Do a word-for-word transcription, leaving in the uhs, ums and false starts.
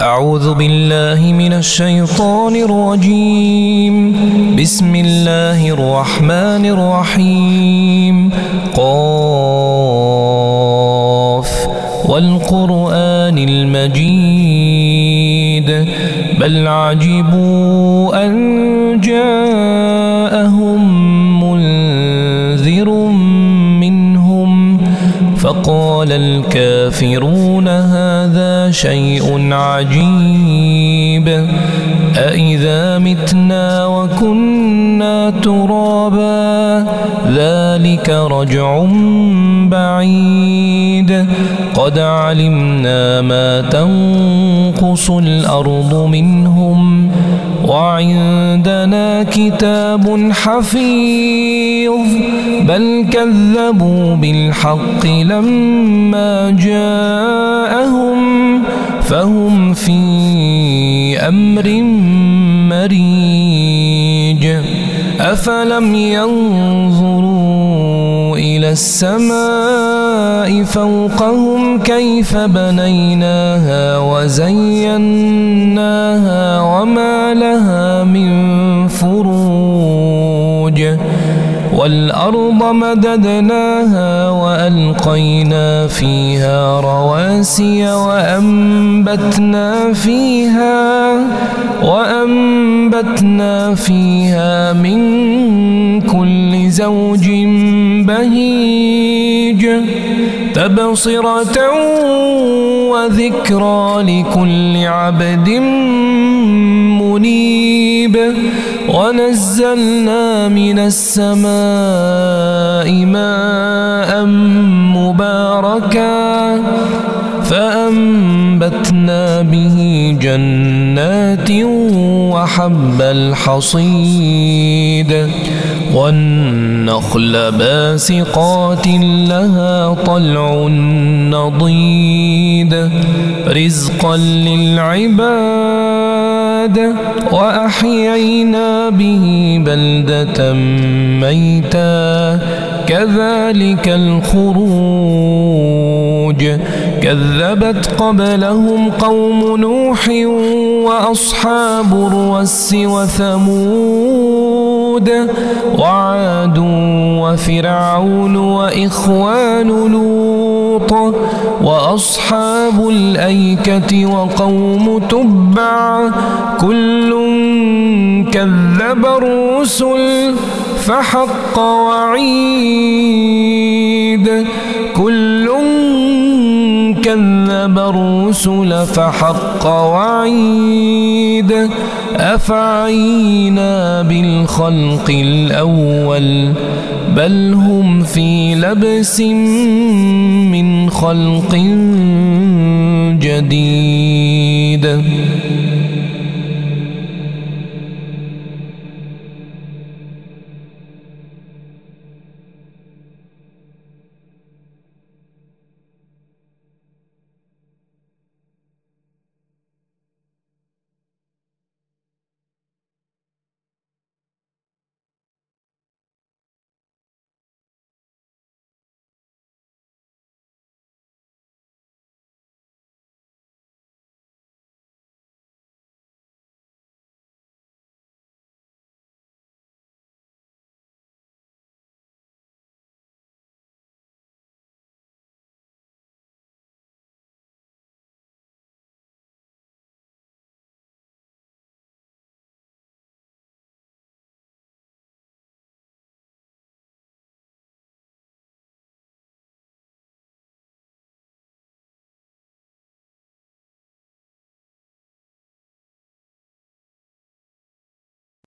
أعوذ بالله من الشيطان الرجيم. بسم الله الرحمن الرحيم. قاف والقرآن المجيد بل عجبوا أن جاءهم منذر منهم فقال الكافرون هذا شيء عجيب أإذا متنا وكنا ترابا ذلك رجع بعيد قد علمنا ما تنقص الأرض منهم وعندنا كتاب حفيظ بل كذبوا بالحق لما جاءهم فهم في أمر مريج أفلم ينظروا إلى السماء فوقهم كيف بنيناها وزيناها وما لها من فروج والأرض مددناها وألقينا فيها رواسي وأنبتنا فيها وأنبتنا فيها من كل زوج بهيج تبصرة وذكرى لكل عبد منيب ونزلنا من السماء ماء مباركا فأنبتنا به جنات وحب الحصيد والنخل باسقات لها طلع نضيد رزقا للعباد وأحيينا به بلدة ميتا كذلك الخروج كذبت قبلهم قوم نوح وأصحاب الرس وثمود وعاد وفرعون وإخوان لوط وأصحاب الأيكة وقوم تبع كل كذب الرسل فحق وعيد كل كذب الرسل فحق وعيد أفعينا بالخلق الأول بل هم في لبس من خلق جديد.